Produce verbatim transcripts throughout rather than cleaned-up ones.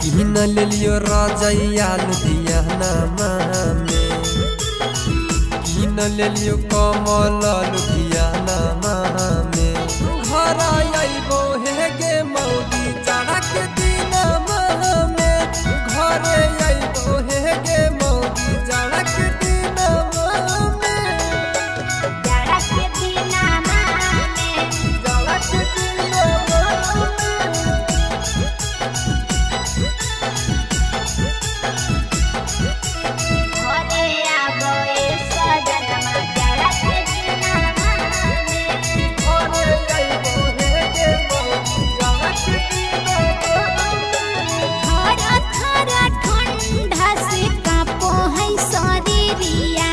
किन लेलियो रजैया लुधियाना में किन लेलियो कमल लुधियाना में घर आइबो हे गे मौगी जाड़ा के दिन में घर आइबो हे गे मौगी जाड़ा के दिन में जाड़ा के दिन में जाड़ा के दिन घरे आबो ए सजनमा जाड़ा के दिन थोड़ा थोड़ा ठंडा से कापो है शरीरिया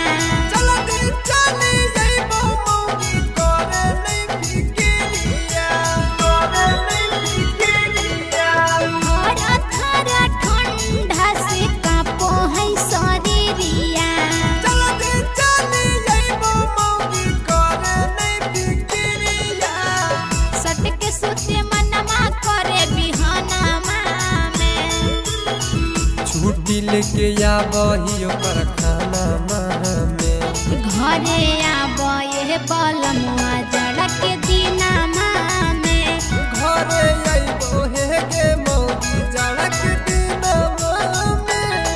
थोड़ा थोड़ा ठंडा से कापो है शरीरिया सट के सुते मनमा करे बिहानमा में छुट्टी लेके आबही ओकर खाना में घरे आबो ये बलमुआ जाड़ा के दिनमा में घरे आइबो हे गे मौगी जाड़ा के दिन में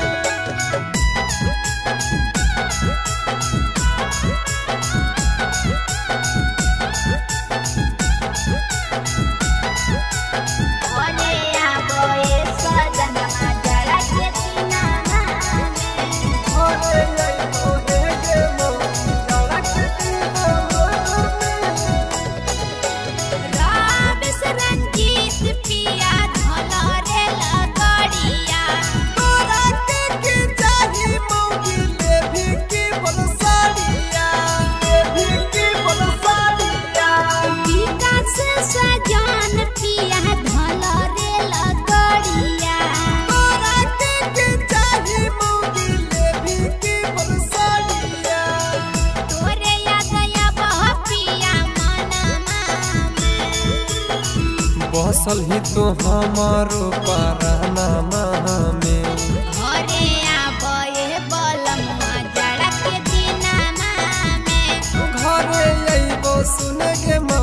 घरे आबो ए सजनमा जाड़ा के दिनमा में घरे आइबो हे गे मौगी जाड़ा के दिन में राबिस रंजीत पिया धलरे लगड़िया तोरा के के चाही मौगी लेभी की बलसाड़िया लेभी की बलसाड़िया विकास सजान पिया धलरे लगड़िया तोरा के के चाही मौगी लेभी की बलसाड़िया तोरे याद आबो पिया मनमा में बसल ही तो हमारो पराना में घरे आबो ये बलमुआ जाड़ा के दिनमा में घरे आइबो सुन गे